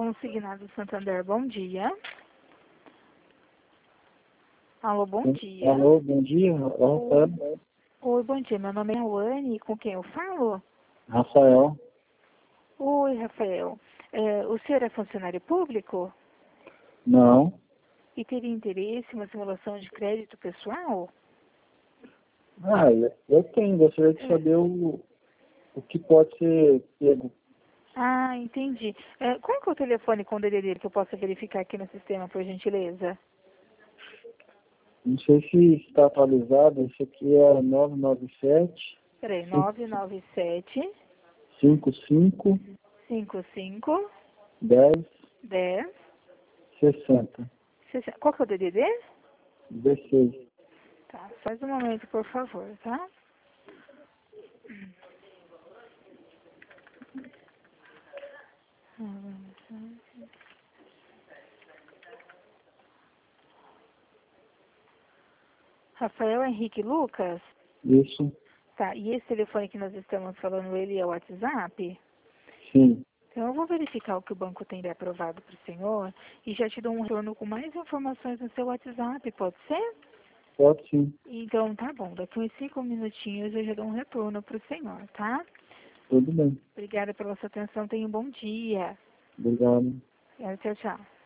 Consignado Santander, bom dia. Alô, bom dia. Alô, bom dia, Rafael. Oi, bom dia. Meu nome é Rauane, com quem eu falo? Rafael, Oi, Rafael. O senhor é funcionário público não. e teria interesse em uma simulação de crédito pessoal? Eu tenho, gostaria de saber o que pode ser pego. Ah, entendi. Qual que é o telefone com o DDD que eu possa verificar aqui no sistema, por gentileza? Não sei se está atualizado, esse aqui é 997 Peraí, 997 55 55 10 10 60 60. Qual que é o DDD? 16. Tá, faz um momento, por favor, tá? Rafael Henrique Lucas? Isso, Tá, e esse telefone que nós estamos falando, ele é o WhatsApp? sim, Então eu vou verificar o que o banco tem de aprovado para o senhor e já te dou um retorno com mais informações no seu WhatsApp, pode ser? pode sim, Então tá bom, daqui uns 5 minutinhos eu já dou um retorno para o senhor, tá? tudo bem. Obrigada pela sua atenção, tenha um bom dia. Obrigado. Tchau, tchau.